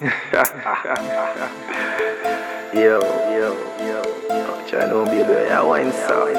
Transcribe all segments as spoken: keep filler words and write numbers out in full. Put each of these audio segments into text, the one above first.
Yo, yo, yo, yo. Try to be the yeah, wine sound.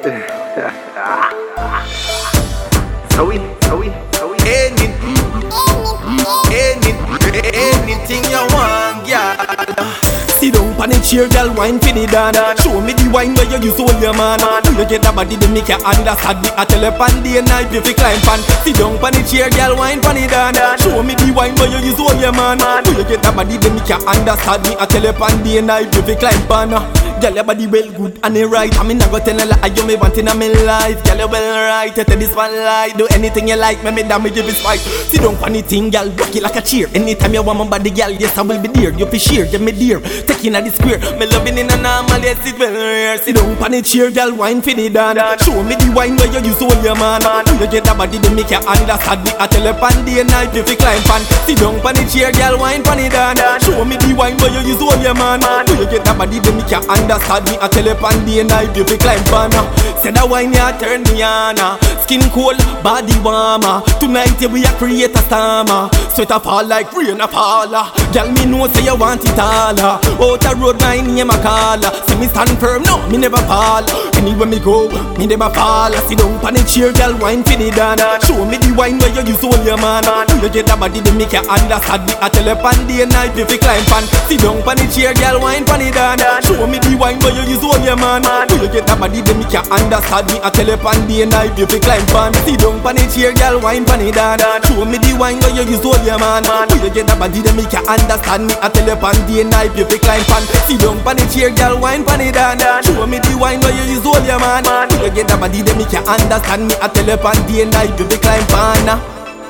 So we, so we, so we. Anything, anything, anything you want, girl. Sit down pon the chair, girl, wine for the dan. Show me the wine where you use all your man. Do you get that body to make you understand me? I tell you pan day and night if you climb pan. Sit down pon the chair, girl, wine for the dan. Show me the wine where you use all your man. Do you get that body to make you understand me? I tell you pan day and night if you climb pan. Girl, your body well good and it right. I mean, I go tell a lie, you me want in a me life. Girl, you well right, you tell this one lie. Do anything you like, me me damage if it's right. Sit down pon the thing, girl, rock it like a cheer. Anytime you want my body, girl, yes I will be there. You fi share, give me dear. Taking at the square, me loving in a normal, yes it well rare. Sit down pon the chair, girl, wine for the dan. Show me the wine where you use all your man. Do you get that body to make you understand me? I tell you pan day and night if you climb pan. Sit down pon the chair, girl, wine for the dan. Show me the wine where you use all your man. Do you get that body to make you understand me? I tell you pan day and night if you climb pan. Say that wine ya turn me on. Skin cold, body warmer. Tonight we a create a storm. Sweat a fall like rain a fall. Girl, me know say you want it all. Out a road my name a call. Say me stand firm, no, me never fall. Anywhere me go, me never fall. Sit down pon the chair, girl, wine for the dan. Show me the wine where you use all your man. Do you get that body to make you understand me? I tell you pan day and night if you climb pan. Sit down pon the chair, girl, wine for the dan. Show me the wine where you use all your man. Do you get that body to make you understand me? I tell you pan day and night if you climb pan. Sit down pon the chair, girl, wine for the dan. Show me the wine where you use all your man. Do you get that body to make you understand me? I tell you pan day and night if you climb pan. Sit down pon the chair, girl, wine for the dan. Show me the wine where you use all your man. Do you get that body to make you understand me? I tell you pan day and night if you climb pan.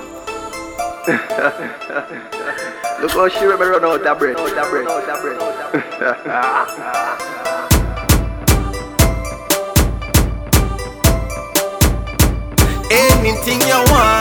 Look how she remember run out of breath. Out of breath. Out of breath. Anything you want.